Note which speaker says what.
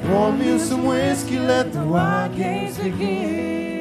Speaker 1: Pour me some whiskey, let the wild games begin.